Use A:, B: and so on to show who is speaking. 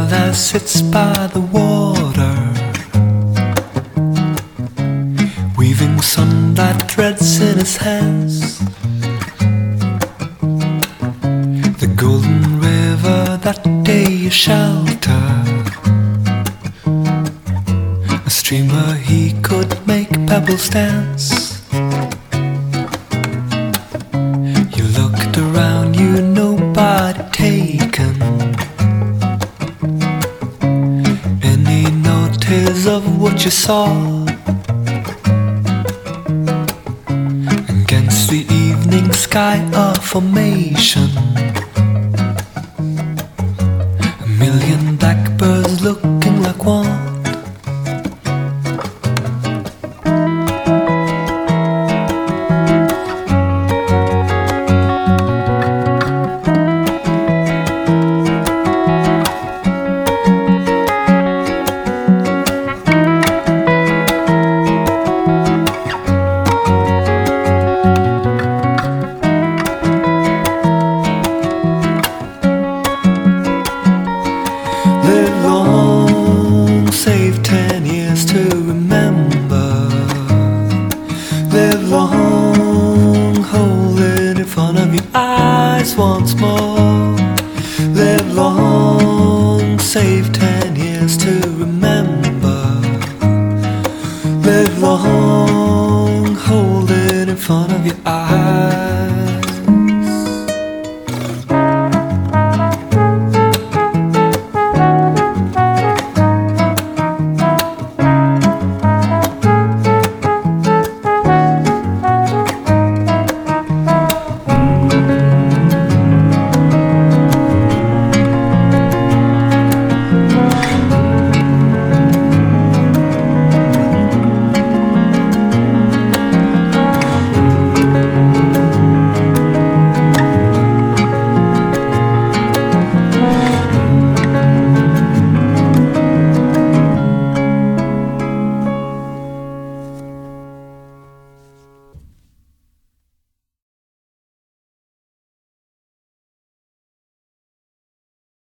A: that sits by the water, weaving sunlight threads in his hands. The golden river that day a shelter, a stream where he could make pebbles dance. You looked around you, nobody taken any notice of what you saw. Against the evening sky, a formation, a million blackbirds looking like one. Live long, save 10 years to remember. Live long, hold it in front of your eyes once more. Live long, save 10 years to remember. Live long, hold it in front of your eyes.